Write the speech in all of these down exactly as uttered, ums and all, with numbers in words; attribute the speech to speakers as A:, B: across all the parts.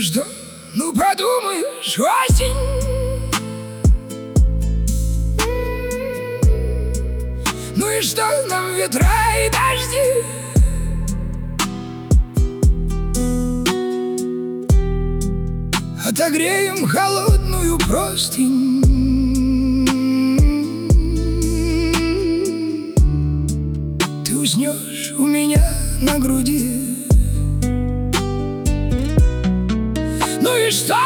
A: что, ну подумаешь, осень. Ну и что нам ветра и дожди? Отогреем холодную простынь. Ты уснешь у меня на груди. Ну и что?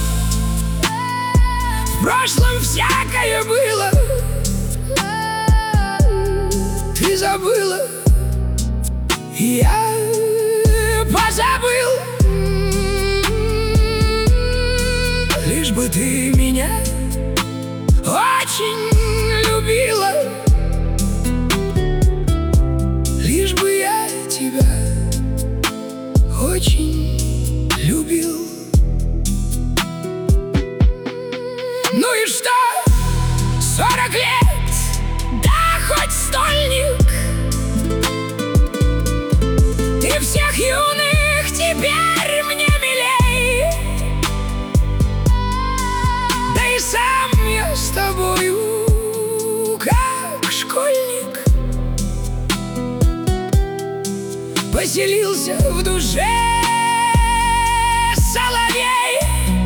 A: В прошлом всякое было. Ты забыла, и я позабыл. Лишь бы ты меня очень любила, лишь бы я тебя очень любил. Ну и что? Сорок лет, да хоть стольник. Ты всех юных теперь мне милей. Да и сам я с тобою как школьник. Поселился в душе соловей.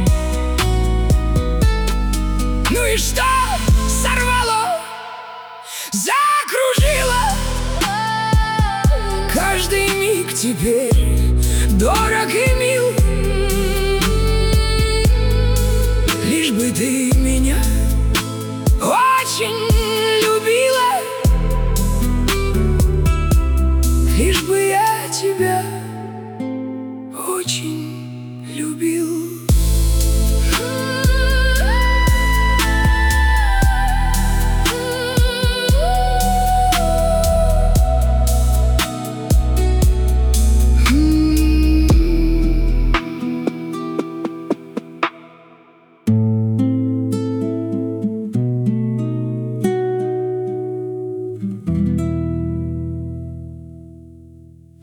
A: Ну и что? Сорвало, закружило. Каждый миг теперь дорог и мил.